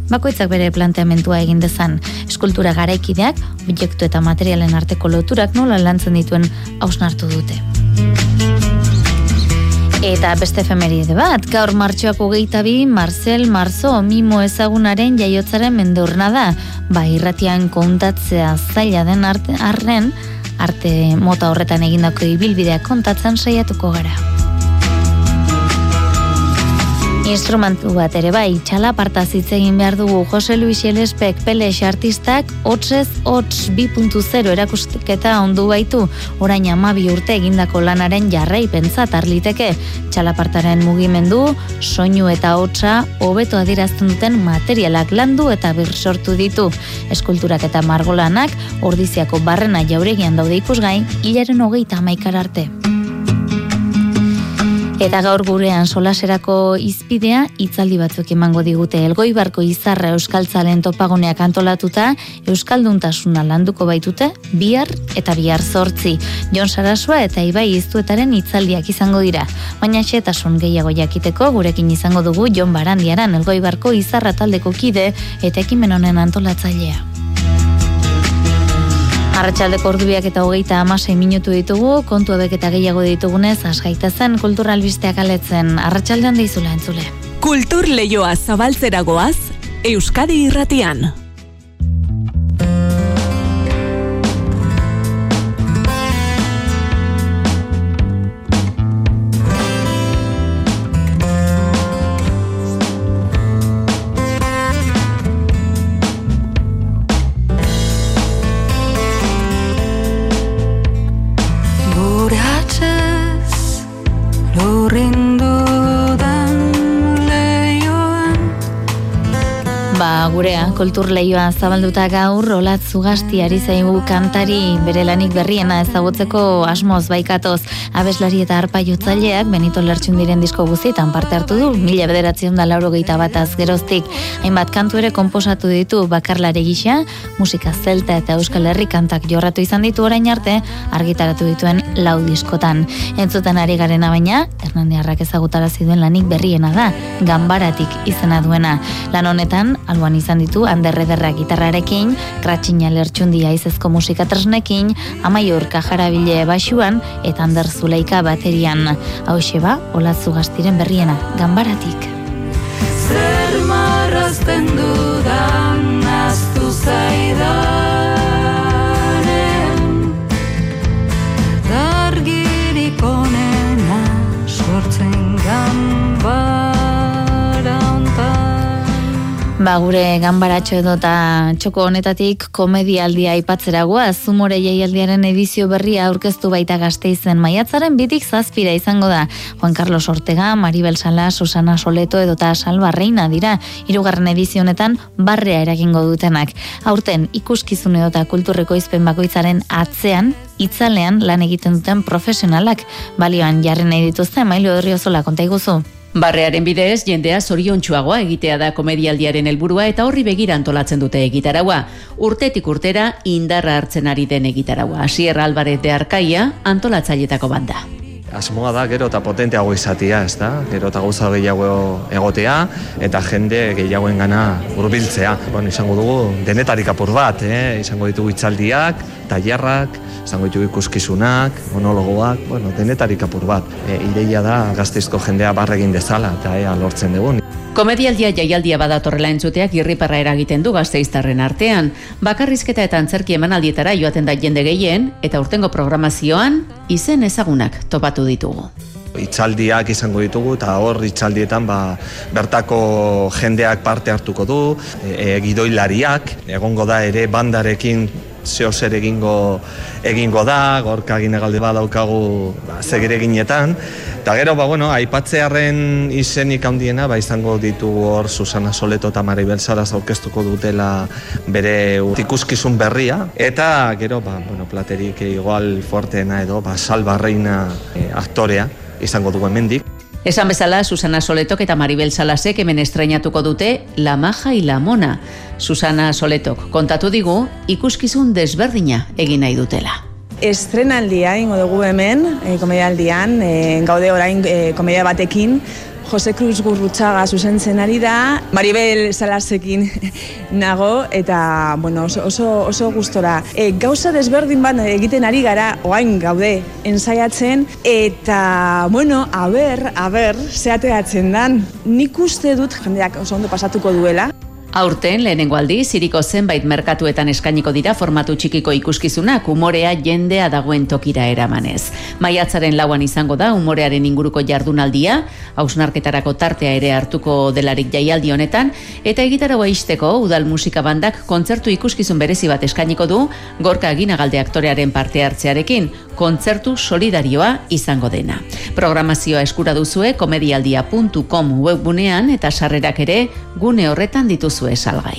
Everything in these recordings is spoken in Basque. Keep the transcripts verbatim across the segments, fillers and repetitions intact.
bakoitzak bere planteamentua egin dezan. Eskultura garaikideak, objektu eta materialen arteko loturak nola lantzen dituen hausnartu dute. Eta beste efemeride bat, gaur martxoak hogeita bi, Marcel Marceau mimo ezagunaren jaiotzaren mendeurna da. Ba, irratian kontatzea zaila den arte, arren, arte mota horretan egindako ibilbideak kontatzen saiatuko gara. Instrumentu bat ere bai, txalapartaz hitz egin behar dugu. Jose Luis Elespek Pelez artistak hotzez hotz bi puntu zero erakusketa ondu baitu, orain hamabi urte egindako lanaren jarraipentzat harliteke. Txalapartaren mugimendu, soinu eta hotza hobeto adierazten duten materialak landu eta birsortu ditu. Eskulturak eta margolanak Ordiziako Barrena jauregian daude ikusgai, hilaren hogeita hamaikar arte. Eta gaur gurean solaserako izpidea hitzaldi batzuk emango digute. Elgoibarko Izarra Euskaltzalen topaguneak antolatuta, euskalduntasuna landuko baitute, bihar eta bihar zortzi. Jon Sarasua eta Ibai Iztuetaren hitzaldiak izango dira. Baina xehetasun gehiago jakiteko gurekin izango dugu Jon Barandiaran, Elgoibarko Izarra taldeko kide eta ekimen honen antolatzailea. Arratsaldeko ordubiak eta hogeita hamasei minutu ditugu, kontu hauek eta gehiago ditugunez, asgaitezen kulturalbisteak aletzen. Arratsaldean deizula entzule. Kultur leioa zabaltzera goaz, Euskadi Irratian. Gurea, kultur leioa zabalduta gaur, Olatz Zugasti ari zaigu kantari bere lanik berriena ezagutzeko asmoz baikatoz. Abeslari eta arpa jotzaileak Benito Lertxundiren disko guztietan parte hartu du, mila bederatziehun eta laurogeita bataz geroztik. Hainbat kantu ere konposatu ditu bakarlari gisa, musika zelta eta euskal herri kantak jorratu izan ditu orain arte, argitaratu dituen lau diskotan. Entzuten ari garena baina, Hernandiarrak ezagutarazi duen lanik berriena da, Ganbaratik izena duena. Lan honetan, alboan izan ditu Anderrederra gitarrarekin, Kratxina Lertxundia izezko musika tresnekin, Amaiur Kajarabile baxuan eta Ander Zuleika baterian. Hauxe ba, Olatz Zugastiren berriena, Ganbaratik. Zer marrazten dudan aztu zaidanen, dargirik onena sortzen ganbara. Ba, gure ganbaratxo edo eta txoko honetatik komedialdia aipatzeragoa, Zumore jaialdiaren edizio berria aurkeztu baita Gasteizen. Maiatzaren bitik zazpira izango da. Juan Carlos Ortega, Maribel Salas, Susana Soleto edo eta Salva Reina dira hirugarren edizio honetan barrea eragingo dutenak. Aurten ikuskizun edo eta kulturreko izpen bakoitzaren atzean, itzalean lan egiten duten profesionalak. Balioan jarri nahi dituzte, Mailu Odriozola, konta iguzu. Barrearen bidez, jendea zoriontsuagoa egitea da komedialdiaren helburua eta horri begira antolatzen dute egitaraua. Urtetik urtera indarra hartzen ari den egitaraua. Asier Alvarez de Arkaia antolatzailetako banda. Asmoa da gero eta potenteago izatea, ez da? Gero eta gauza gehiago egotea eta jende gehiagoen gana hurbiltzea. Bueno, izango dugu denetarik apur bat, eh? Izango ditugu hitzaldiak, tailerrak, izango ditugu ikuskizunak, monologoak, bueno, denetarik apur bat. E, ideia da Gasteizko jendea barregin dezala eta ea lortzen dugun. Komedialdia jaialdia badatorrela entzuteak irriparra eragiten du gasteiztarren artean. Bakarrizketa eta antzerki emanaldietara joaten da jende gehien eta urtengo programazioan izen ezagunak topatu ditugu. Hitzaldiak izango ditugu eta hor hitzaldietan ba, bertako jendeak parte hartuko du, e, gidoilariak, egongo da ere bandarekin zeo zer egingo, egingo da, gorka ginegalde badaukagu ba, zegireginetan. Eta gero, ba, bueno, aipatzearen izenik handiena, ba, izango ditugu hor Susana Soleto eta Maribel Salas aurkeztuko dutela bere ikuskizun berria. Eta gero, ba, bueno, platerik igual fuerteena edo, ba, Salva Reina eh, aktorea izango dugu hemendik. Esan bezala, Susana Soletok eta Maribel Salasek hemen estreinatuko dute La Maja y la Mona. Susana Soletok kontatu digu ikuskizun desberdina egin nahi dutela. Estrenaldia ingo dugu hemen, e, komedialdian, e, gaude orain e, komedia batekin, Jose Cruz Gurrutxaga zuzentzen ari da, Maribel Salasekin nago, eta bueno, oso, oso, oso gustora. E, gauza desberdin bat egiten ari gara, oain gaude ensaiatzen, eta bueno, a ber, a ber, zeateatzen dan. Nik uste dut jendeak oso ondo pasatuko duela. Aurten, lehenengo aldiz, hiriko zenbait merkatuetan eskainiko dira formatu txikiko ikuskizunak umorea jendea dagoen tokira eramanez. Maiatzaren lauan izango da umorearen inguruko jardunaldia, hausnarketarako tartea ere hartuko delarik jaialdi honetan, eta egitaragoa ixteko udal musika bandak kontzertu ikuskizun berezi bat eskainiko du Gorka Aginagalde aktorearen parte hartzearekin, kontzertu solidarioa izango dena. Programazioa eskura duzue komedialdia puntu com webgunean eta sarrerak ere gune horretan dituzu salgai.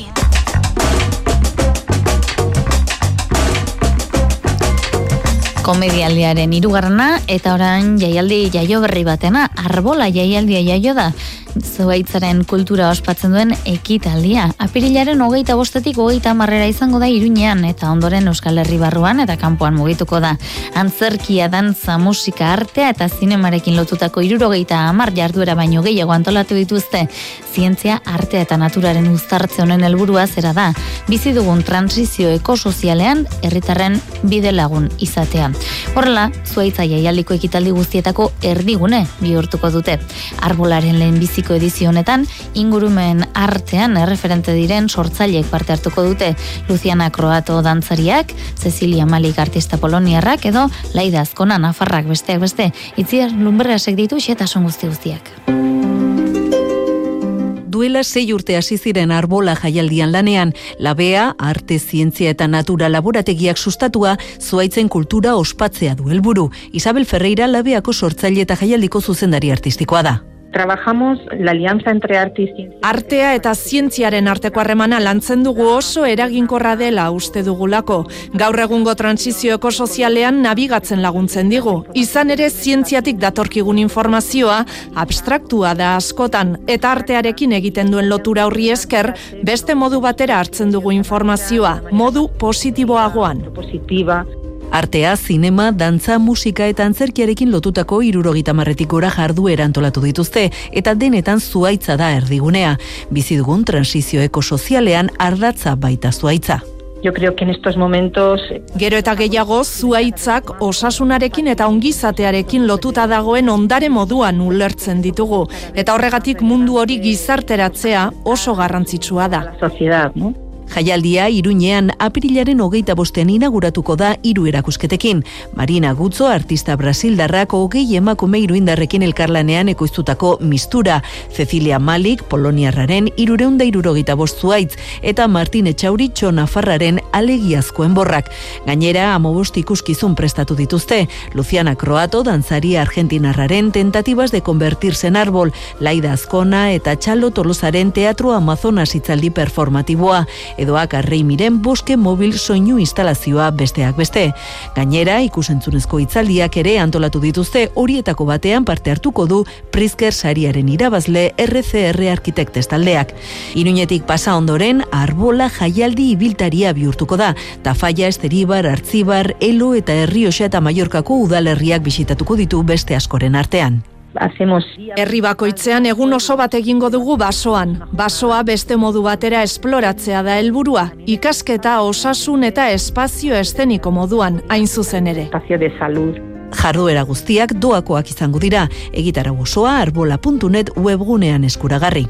Komedialdiaren hirugarrena eta orain jaialdi jaio berri batena, Arbola jaialdia jaio da. Zuhaitzaren kultura ospatzen duen ekitaldia. Apirilaren hogeita bostetik hogeita hamarrera izango da Iruñean eta ondoren Euskal Herri barruan eta kanpoan mugituko da. Antzerkia, dantza, musika, artea eta zinemarekin lotutako hirurogeita hamar jarduera baino gehiago antolatu dituzte. Zientzia, artea eta naturaren uztartze honen helburua zera da. Bizi dugun transizio ekosozialean herritarren bide lagun izatea. Horrela, Zuhaitza jaialdiko ekitaldi guztietako erdigune bihurtuko dute. Arbolaren lehen biziko edizio honetan, ingurumen artean erreferente diren sortzaileek parte hartuko dute. Luciana Croato dantzariak, Cecilia Malik artista poloniarrak edo Laida Azkona nafarrak besteak beste. Itziar Lumberrasek ditu xetasun guzti guztiak. Duela sei urte hasi ziren Arbola jaialdian lanean, labea, arte, zientzia eta natura laborategiak sustatua, Zuhaitzen kultura ospatzea du helburu. Isabel Ferreira labeako sortzaile eta jaialdiko zuzendari artistikoa da. Trabajamos la alianza entre arte y ciencia. Artea eta zientziaren arteko harremana lantzen dugu oso eraginkorra dela uste dugulako. Gaur egungo transizio ekosozialean nabigatzen laguntzen digu. Izan ere zientziatik datorkigun informazioa abstraktua da askotan eta artearekin egiten duen lotura horri esker beste modu batera hartzen dugu informazioa, modu positiboagoan. Positiva. Artea, zinema, dantza, musika eta antzerkiarekin lotutako hirurogeita hamarretik gora jarduera antolatu dituzte eta denetan Zuhaitza da erdigunea. Bizi dugun transizio ekosozialean ardatza baita Zuhaitza. Yo creo que en estos momentos... Gero eta gehiago, Zuhaitzak osasunarekin eta ongizatearekin lotuta dagoen ondare moduan ulertzen ditugu. Eta horregatik mundu hori gizarteratzea oso garrantzitsua da. La sociedad, ¿no? Jaialdia Iruñean apirilaren hogeita bostean inauguratuko da hiru erakusketekin. Marina Gutzo, artista brasildarrak hogei emakume iruindarrekin elkarlanean ekoiztutako Mistura, Cecilia Malik, poloniarraren hirureun eta hirurogeita bost Zuhaitz, eta Martin Etxauritxo Nafarraren alegiazko enborrak. Gainera, hamabost ikuskizun prestatu dituzte. Luciana Croato, dantzari argentinarraren Tentativas de convertirse en árbol, Laida Azkona eta Txalo Tolosaren Teatro Amazonas hitzaldi performatiboa, edoak Arrei Miren Boske mobil soinu instalazioa besteak beste. Gainera, ikusentzunezko hitzaldiak ere antolatu dituzte, horietako batean parte hartuko du Pritzker sariaren irabazle R C R Arkitektes taldeak. Iruñetik pasa ondoren, Arbola jaialdi ibiltaria bihurtuko da. Tafalla, Esteribar, Artzibar, Elo eta Errioxa eta Mallorcako udalerriak bisitatuko ditu beste askoren artean. Hacemos... Herri bakoitzean egun oso bat egingo dugu basoan. Basoa beste modu batera esploratzea da helburua. Ikasketa, osasun eta espazio eszeniko moduan, hain zuzen ere. Espacio de salud. Jarduera guztiak doakoak izango dira. Egitarau osoa arbola puntu net webgunean eskuragarri.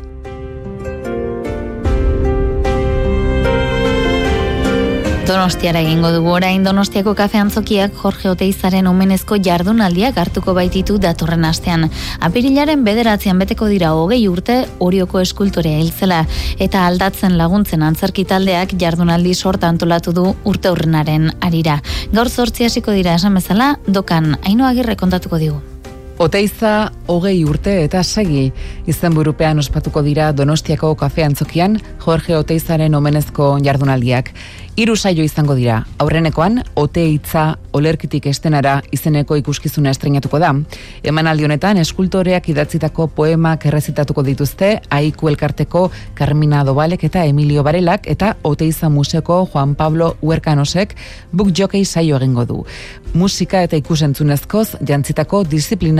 Donostiara egingo dugu orain. Donostiako kafe antzokiak Jorge Oteizaren omenezko jardunaldiak hartuko baititu datorren astean. Apirilaren bederatzean beteko dira hogei urte Orioko eskultorea hiltzela eta aldatzen laguntzen antzerki taldeak jardunaldi sorta antolatu du urte hurrenaren arira. Gaur zortzi hasiko dira esan bezala, dokan Ainhoa Agirre kontatuko digu. Oteiza hogei urte eta segi izenburupean ospatuko dira Donostiako kafe antzokian Jorge Oteizaren omenezko jardunaldiak. Hiru saio izango dira. Aurrenekoan Oteitza olerkitik estenara izeneko ikuskizuna estreinatuko da. Emanaldi honetan eskultoreak idatzitako poemak errezitatuko dituzte Aiku elkarteko Carmina Dobalek eta Emilio Barelak eta Oteiza Museoko Juan Pablo Huercanosek book jockey saio egingo du. Musika eta ikusentzunezkoz jantzitako disiplina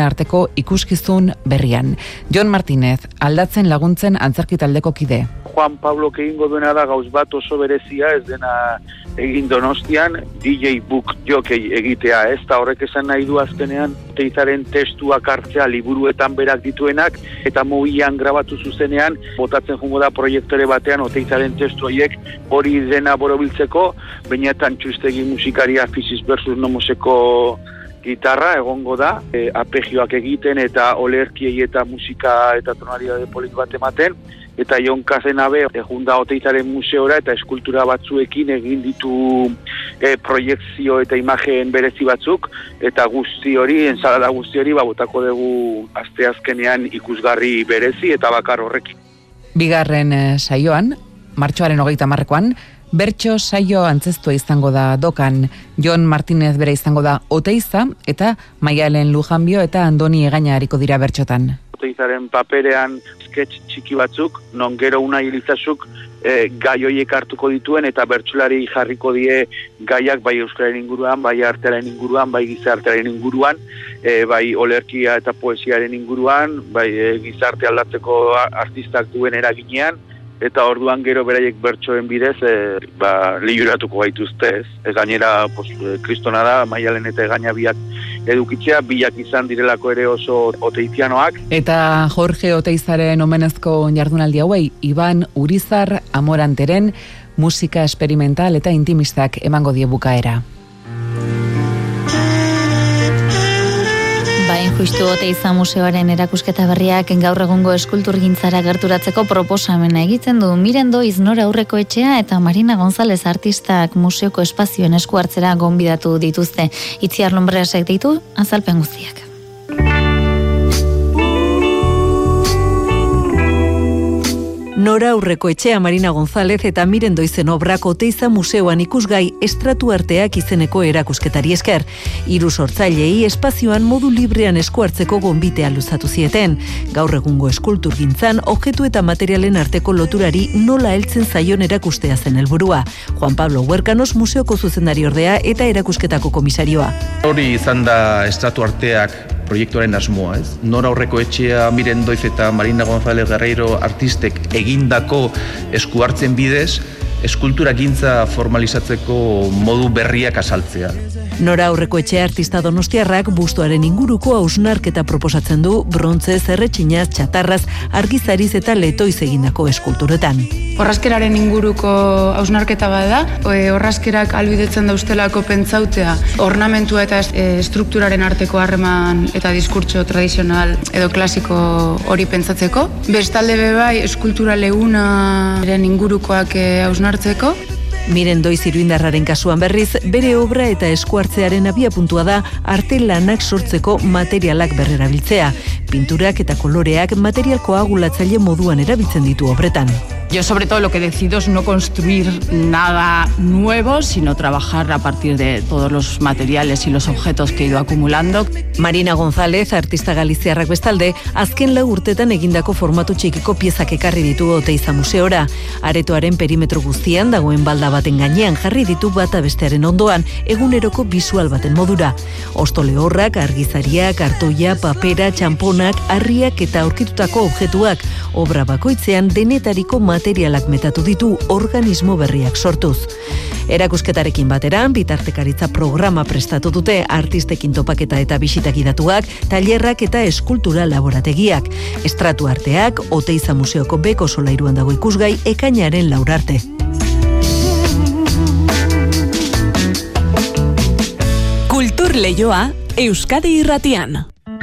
arteko ikuskizun berrian. Jon Martinez, aldatzen laguntzen antzerki taldeko kide. Juan Pablo egingo duena da gauz bat oso berezia, ez dena egin Donostian, D J book jokei egitea, ez da horrek esan nahi du azkenean Oteizaren testuak hartzea liburuetan berak dituenak, eta mobilan grabatu zuzenean, botatzen jungo da proiektore batean Oteizaren testu horiek hori dena borobiltzeko, bainetan txustegi musikaria Fisis versus Nomoseko gitarra egongo da, e, apegioak egiten eta olerkiei eta musika eta tonalidade polit bat ematen, eta Jon Kazenabe ejunda Oteizaren museora eta eskultura batzuekin egin ditu e, proiektzio eta imagen berezi batzuk, eta guzti hori, ensalada guzti hori, ba, botako dugu asteazkenean ikusgarri berezi eta bakar horrekin. Bigarren eh, saioan, martxoaren hogeita hamarrekoan, bertso saio antzeztua izango da dokan. Jon Martinez bere izango da Oteiza, eta Maialen Lujanbio eta Andoni Egaña hariko dira bertsotan. Oteizaren paperean sketch txiki batzuk, non gero Unai Elizazuk e, gai horiek hartuko dituen eta bertsolari jarriko die gaiak bai euskararen inguruan, bai artearen inguruan, bai gizartearen inguruan, e, bai olerkia eta poesiaren inguruan, bai e, gizarte aldatzeko artistak duen eraginean, eta orduan gero beraiek bertsoen bidez e, ba, liuratuko gaituzte, ez. E, gainera, pues, kristona da, Maialen eta Egaña biak edukitzea, biak izan direlako ere oso oteizianoak. Eta Jorge Oteizaren omenezko jardunaldi hauei, Iban Urizar Amoranteren musika experimental eta intimistak emango die bukaera. Bain justu Oteiza museoaren erakusketa berriak gaur egungo eskulturgintzara gerturatzeko proposamena egiten du. Miren Doiz Nora Aurreko Etxea eta Marina González artistak museoko espazioen esku hartzera gonbidatu dituzte. Itziar Lombreasek ditu azalpen guztiak. Nora Aurreko Etxea, Marina González eta Miren Doizen obrak Oteiza museoan ikusgai estratu arteak izeneko erakusketari esker. Hiru sortzailei espazioan modu librean esku hartzeko gonbitea luzatu zieten. Gaur egungo eskulturgintzan objektu eta materialen arteko loturari nola heltzen zaion erakustea zen helburua. Juan Pablo Huerkanos museoko zuzendari ordea eta erakusketako komisarioa. Hori izan da estratu arteak proiektuaren asmoa, ez? Nora Aurreko Etxea, Miren Doiz eta Marina González Guerreiro artistek egindako esku hartzen bidez, eskulturagintza formalizatzeko modu berriak azaltzea. Nora Aurreko Etxea artista donostiarrak bustoaren inguruko hausnarketa proposatzen du brontze, zerretxinaz, txatarraz, argizariz eta letoiz egindako eskulturetan. Orrazkeraren inguruko hausnarketa bada, orrazkerak albidetzen daustelako pentsautea, ornamentua eta estrukturaren arteko harreman eta diskurtso tradizional edo klasiko hori pentsatzeko. Bestalde bebai, eskultura leunaren ingurukoak hausnartzeko. Miren Doiz iruindarraren kasuan berriz, bere obra eta esku hartzearen abiapuntua da arte lanak sortzeko materialak berrerabiltzea. Pinturak eta koloreak material koagulatzaile moduan erabiltzen ditu obretan. Yo sobre todo lo que decido es no construir nada nuevo, sino trabajar a partir de todos los materiales y los objetos que he ido acumulando. Marina González, artista galiziarrak bestalde, azken lau urtetan egindako formatu txikiko piezak ekarri ditu Oteiza museora. Aretoaren perimetro guztian dagoen balda baten gainean jarri ditu bata bestearen ondoan, eguneroko bisual baten modura. Osto lehorrak, argizariak, artoia, papera, txamponak, harriak eta aurkitutako objektuak, obra bakoitzean denetariko materialak metatu ditu organismo berriak sortuz. Erakusketarekin bateran, bitartekaritza programa prestatu dute artistekin topaketa eta bisitak idatuak, tailerrak eta eskultura laborategiak. Estratu arteak, Oteiza museoko beko solairuan dago ikusgai ekainaren laurarte. Kultur Leioa, Euskadi Irratian.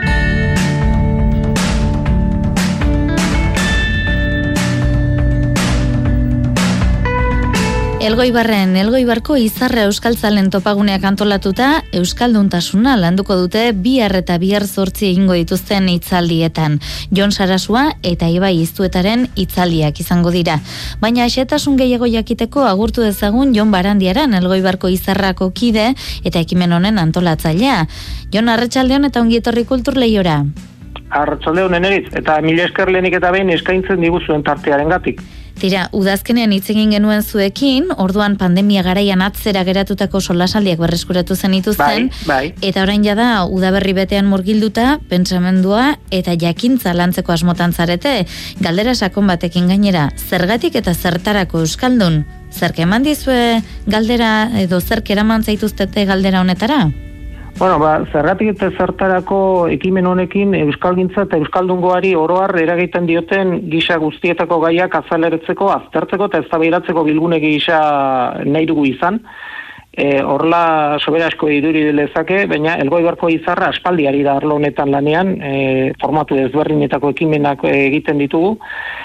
Elgoibarren, Elgoibarko Izarra Euskaltzalen topaguneak antolatuta, Euskalduntasuna landuko dute bihar eta bihar zortzi egingo dituzten hitzaldietan. Jon Sarasua eta Ibai Iztuetaren hitzaldiak izango dira. Baina xehetasun gehiago jakiteko agurtu dezagun Jon Barandiaran, Elgoibarko Izarrako kide eta ekimen honen antolatzailea. Jon, arratsaldeon eta ongi etorri Kultur Leiora. Arratsaldeon Eneritz, eta mila esker lehenik eta behin eskaintzen diguzuen tartearengatik. Tira, udazkenean hitz egin genuen zuekin, orduan pandemia garaian atzera geratutako solasaldiak berreskuratu zenituzten, bai, bai. Eta orain jada udaberri betean murgilduta, pentsamendua eta jakintza lantzeko asmotan zarete, galdera sakon batekin gainera, zergatik eta zertarako euskaldun? Zerk eman dizue galdera edo zerk eraman zaituztete galdera honetara? Bueno, ba, zergatik eta zertarako ekimen honekin euskalgintza eta euskaldungoari oroar eragiten dioten gisa guztietako gaiak azaleretzeko, aztertzeko eta eztabaidatzeko bilgune gisa nahi dugu izan. E, horla sobera asko iduri lezake, baina Elgoibarko izarra aspaldiari da arlo honetan lanean, e, formatu ezberdinetako ekimenak egiten ditugu.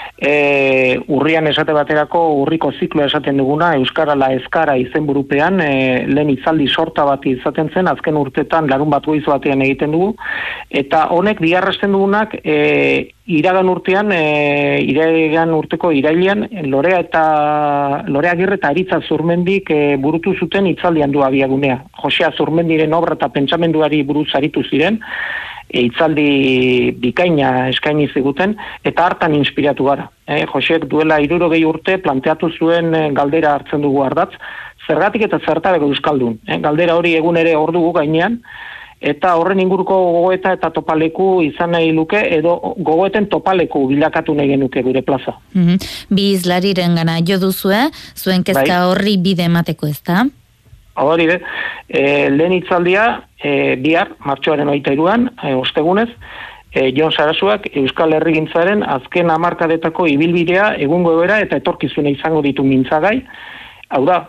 E, urrian esate baterako urriko zikloa esaten duguna, Euskarala Ezkara izenburupean, e, lehen itzaldi sorta bat izaten zen, azken urtetan larun bat goiz batean egiten dugu, eta honek biharresten dugunak e, iragan urtean, e, iragan urteko irailean, Lorea eta Lorea Agirre eta Aritza Zurmendik e, burutu zuten itzaldian du abiagunea. Josea Zurmendiren obra eta pentsamenduari buruz aritu ziren, e, itzaldi bikaina eskaini ziguten, eta hartan inspiratu gara. E, Joseek duela hirurogei urte planteatu zuen e, galdera hartzen dugu ardatz, zergatik eta zertarako euskaldun. E, galdera hori egun ere hor dugu gainean, eta horren inguruko gogoeta eta topaleku izan nahi luke, edo gogoeten topaleku bilakatu nahi genuke gure plaza. Mm-hmm. Bi izlariren gana jo duzue, zuen kezka bai. Horri bide emateko ez da? Hori de, e, lehen itzaldia, e, bihar, martxoaren hogeita hiruan, e, ostegunez, e, Jon Sarasuak Euskal Herrigintzaren azken hamarkadetako ibilbidea, egungo egoera eta etorkizuna izango ditu mintzagai. Hau da,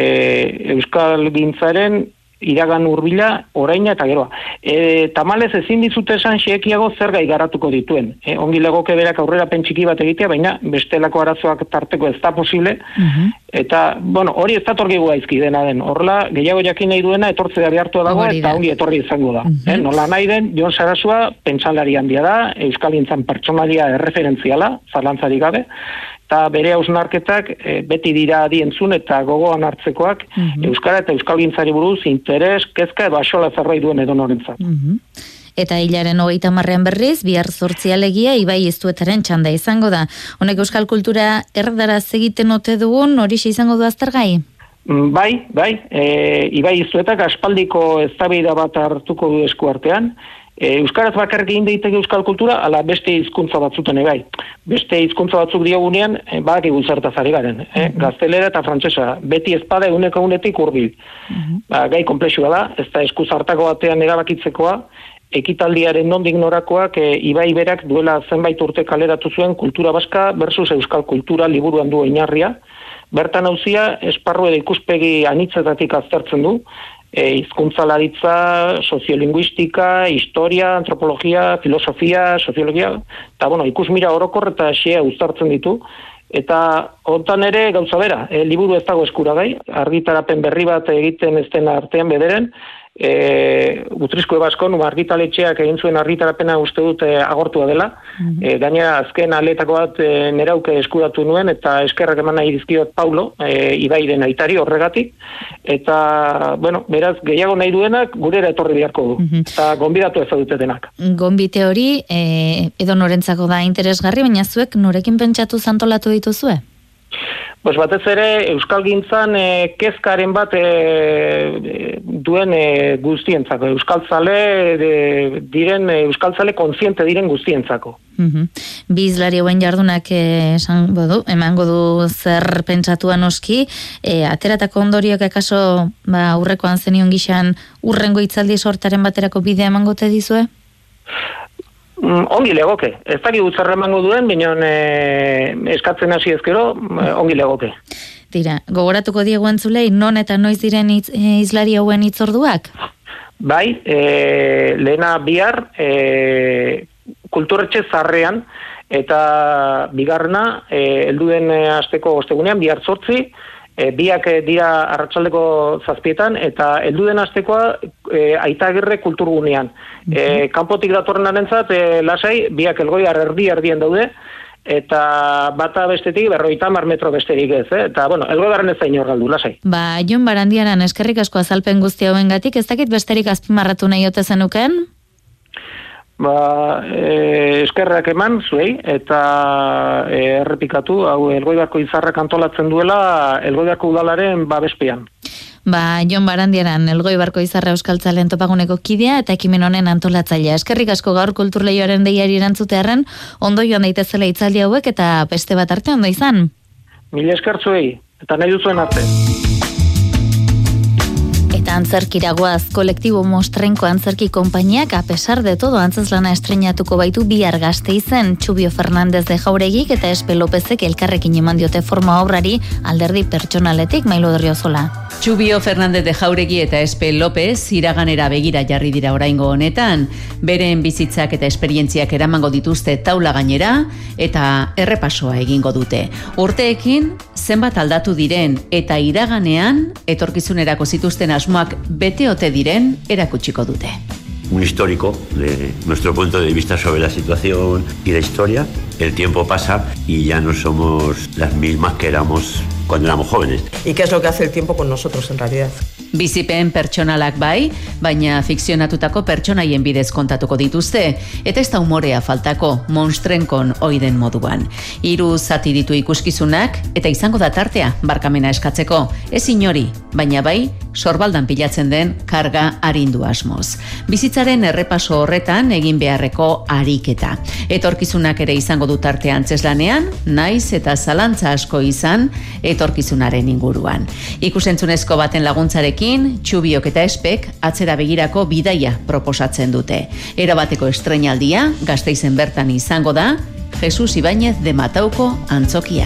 e, Euskal Gintzaren iragan hurbila, oraina eta geroa. E, tamalez ezin dizute esan xeekiago zer gai garatuko dituen. E, ongi legoke berak aurrera pentsiki bat egitea, baina bestelako arazoak tarteko ez da posible. Uh-huh. Eta, bueno, hori ez datorgigu gaizki dena den. Horrela, gehiago jakin nahi duena etortzea behartua dago eta ongi etorri izango da. Uh-huh. E, nola nahi den, Jon Sarasua pentsalari handia da, Euskalintzan pertsonalia erreferentziala, zalantzarik gabe, eta bere hausnarketak e, beti dira adientzun eta gogoan hartzekoak mm-hmm. Euskara eta Euskalgintzari buruz interes, kezka edo axola zerbait duen edo norentzat. Mm-hmm. Eta hilaren hogeita marrean berriz, bihar zortzi alegia Ibai Iztuetaren txanda izango da. Honek euskal kultura erdaraz egiten ote dugun, hori izango du aztergai? Bai, bai, e, Ibai Iztuetak aspaldiko eztabaida bat hartuko du eskuartean. E, Euskaraz bakarrik egin daiteke euskal kultura, ala beste hizkuntza batzuten egai. Beste hizkuntza batzuk diogunean, e, badakigu zertaz ari garen. E, gaztelera eta frantsesa, beti ezpada eguneko unetik hurbil. Uh-huh. Ba, gai komplexua da, ez da esku zartako batean erabakitzekoa, ekitaldiaren nondik norakoak e, Ibai berak duela zenbait urte kaleratu zuen kultura baska versus euskal kultura liburuan du oinarria. Bertan hauzia, esparru edo ikuspegi anitzetatik aztertzen du, E, hizkuntzalaritza, soziolinguistika, historia, antropologia, filosofia, soziologia, eta bueno, ikusmira orokor eta xea uztartzen ditu, eta hontan ere gauza bera, e, liburu ez dago eskuragai, argitarapen berri bat egiten ez den artean bederen, e, Utrizko Ebaskon, argitaletxeak egin zuen argitarapena uste dut e, agortua dela, mm-hmm. e, gainera azken aletako bat e, nerauke eskudatu nuen, eta eskerrak eman nahi dizkiot Paulo, e, Ibairen aitari horregatik, eta, bueno, beraz, gehiago nahi duenak gurera etorri beharko du, mm-hmm. eta gonbidatu ez dute denak. Gonbite hori, e, edo norentzako da interesgarri, baina zuek norekin pentsatu zantolatu dituzue? Pues batez ere Euskalgintzan e, kezkaren bat e, duen e, guztientzako, euskaltzale de, diren euskaltzale kontziente diren guztientzako. Mm-hmm. Bi izlari hauen jardunak eh, esango du, emango du zer pentsatuan oski, e, ateratako ondorioak akaso ba, aurrekoan zenion gixan urrengo hitzaldi sortaren baterako bidea emangote dizue? Mm, ongi legoke. Ez dakik zer emango duen, baina e, eskatzen hasi ezkero, ongi legoke. Tira, gogoratuko diegu entzulei, non eta noiz diren itz, e, izlari hauen hitzorduak? Bai, e, lehena bihar, e, kulturretxe zarrean, eta bigarrena, e, helduen asteko ostegunean, bihar zortzi, E, biak dira arratsaldeko zazpietan, eta helduden astekoa e, Aitagirre kulturgunean. Mm-hmm. E, kanpotik datorrenarentzat, e, lasai, biak Elgoibar erdi erdien daude, eta bata bestetik berrogeita hamar metro besterik ez, eh? Eta, bueno, Elgoibarren ez da inor galdu, lasai. Ba, Jon Barandiaran eskerrik asko azalpen guzti hauengatik, ez dakit besterik azpimarratu nahi ote zenuken? ba, e, eskerrak eman zuei, eta e, errepikatu, hau Elgoibarko izarrak antolatzen duela Elgoibarko udalaren babespean. Ba, Jon Barandiaran, Elgoibarko izarra euskaltzalen topaguneko kidea eta ekimen honen antolatzailea. Eskerrik asko gaur kulturleioaren deiari erantzutearren, ondo joan daitezela hitzaldi hauek eta beste bat arte ondo izan. Mila eskertzuei, eta nahi duzuen arte. Eta antzerkiragoaz, kolektibo Mostrenko antzerki konpainiak a pesar de todo antzezlana estrenatuko baitu bihar Gasteizen. Txubio Fernandez de Jauregik eta Espe Lopezek elkarrekin eman diote forma obrari alderdi pertsonaletik. Mailo Derriozola. Txubio Fernandez de Jauregi eta Espe Lopez iraganera begira jarri dira oraingo honetan. Beren bizitzak eta esperientziak eramango dituzte taula gainera eta errepasoa egingo dute. Urteekin zenbat aldatu diren eta iraganean etorkizunerako zituzten asmoak bete ote diren erakutsiko dute. Un histórico de nuestro punto de vista sobre la situación y la historia. El tiempo pasa y ya no somos las mismas que éramos cuando éramos jóvenes. ¿Y qué es lo que hace el tiempo con nosotros en realidad? Bizipen pertsonalak bai, baina fikzionatutako pertsonaien bidez kontatuko dituzte, eta ez da umorea faltako Monstrenkon oiden moduan. Hiru zati ditu ikuskizunak, eta izango da tartea barkamena eskatzeko, ez inori, baina bai, sorbaldan pilatzen den karga arindu asmoz. Bizitzaren errepaso horretan egin beharreko ariketa. Etorkizunak ere izango du tartea antzeslanean, naiz eta zalantza asko izan etorkizunaren inguruan. Ikusentzunezko baten laguntzarekin Txubiok eta Espek atzera begirako bidaia proposatzen dute. Erabateko estreinaldia Gasteizen bertan izango da Jesus Ibáñez de Matauko antzokian.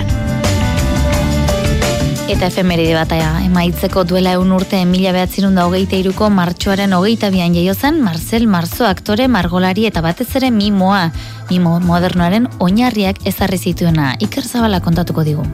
Eta efemeride bat emaitzeko duela eun urte mila bederatzirun da hogeita hiruko martxoaren hogeita bian jaio zen Marcel Marceau aktore, margolari eta batez ere mimoa. Mimo modernoaren oinarriak ezarri zituena. Iker Zabala kontatuko digu.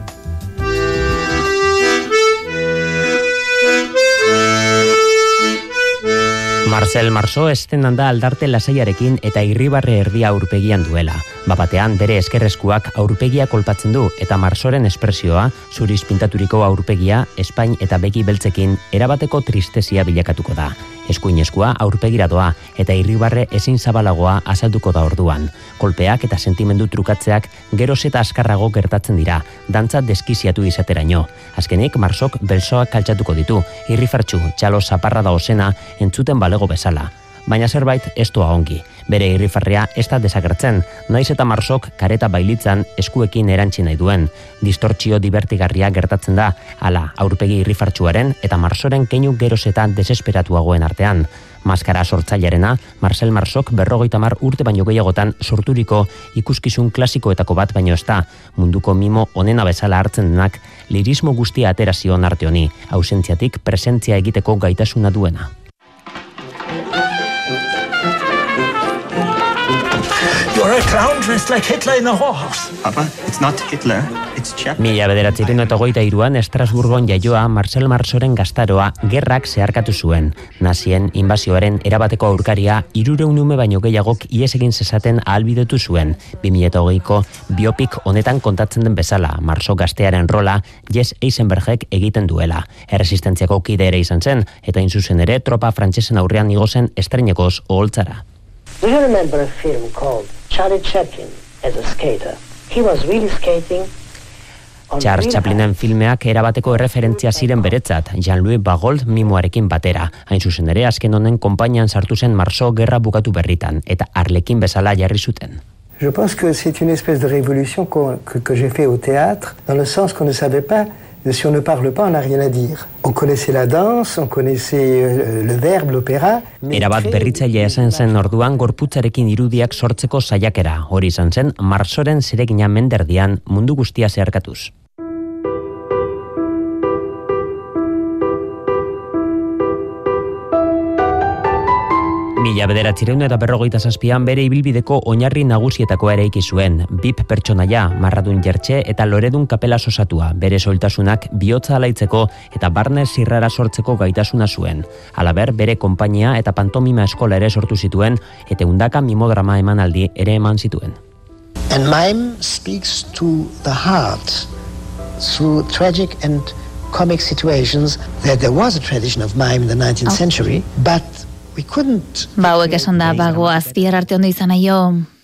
Marcel Marceau estenan da aldarte lasaiarekin eta irribarre erdia aurpegian duela. Bapatean bere eskerreskuak aurpegia kolpatzen du eta Marceauren espresioa, zuriz pintaturiko aurpegia, espain eta begi beltzekin erabateko tristezia bilakatuko da. Eskuineskua aurpegira doa eta irribarre ezin zabalagoa azalduko da orduan. Kolpeak eta sentimendu trukatzeak geroz eta askarrago gertatzen dira, dantza deskiziatu izateraino. Azkenik Marceauk belsoak kaltsatuko ditu, irrifartxu, txalo zaparra da osena entzuten balego bezala. Baina zerbait ez doa ongi. Bere irrifarrea ez da desagertzen, naiz eta Marceauk kareta bailitzan eskuekin erantzi nahi duen. Distortzio divertigarria gertatzen da, hala aurpegi irrifartsuaren eta Marceauren keinu geroz eta desesperatuagoen artean. Maskara sortzailearena, Marcel Marceauk berrogeita hamar urte baino gehiagotan sorturiko ikuskizun klasikoetako bat baino ez da, munduko mimo onena bezala hartzen denak, lirismo guztia atera zion arte honi, ausentziatik presentzia egiteko gaitasuna duena. You're a clown dressed like Hitler in a whorehouse. Papa, it's not Hitler, it's Chaplin. Mila bederatziehun eta hogeita hiruan Estrasburgon jaioa Marcel Marceauren gaztaroa gerrak zeharkatu zuen. Nazien inbasioaren erabateko aurkaria hirurehun ume baino gehiagok ihes egin zezaten ahalbidetu zuen. bi mila hogeiko biopik honetan kontatzen den bezala, Marceau gaztearen rola Jesse Eisenbergek egiten duela. Erresistentziako kide ere izan zen, eta inzuzen ere tropa frantsesen aurrean igo zen estreinekoz oholtzara. Do you remember a film called Charlie Chaplin as a skater? He was really skating on Charles Chaplinen filmeak erabateko erreferentzia ziren beretzat, Jean-Louis Bagold mimoarekin batera. Hain zuzen ere, azken honen konpainian sartu zen Marceau gerra bukatu berritan, eta Arlekin bezala jarri zuten. Je pense que c'est une espèce de révolution que, que j'ai fait au théâtre, dans le sens qu'on ne savait pas, si on ne parle pas, on n'a rien à dire. On connaissait la danse, on connaissait euh, le verbe, l'opéra. Erabat berritzailea esan zen orduan gorputzarekin irudiak sortzeko saiakera. Hori izan zen Marceauren zeregina menderdian mundu guztia zeharkatuz. Mila bederatziehun eta berrogeita zazpian bere ibilbideko oinarri nagusietakoa eraiki zuen, bip pertsonaia, marradun jertxe eta loredun kapela osatua, bere soiltasunak bihotza alaitzeko eta barne zirrara sortzeko gaitasuna zuen. Halaber, bere konpainia eta pantomima eskola ere sortu zituen eta undaka mimodrama emanaldi ere eman zituen. And mime speaks to the heart through tragic and comic situations. That there was a tradition of mime in the nineteenth century, but Ba, hauek esan da, bagoaz, bihar arte ondo izan aio.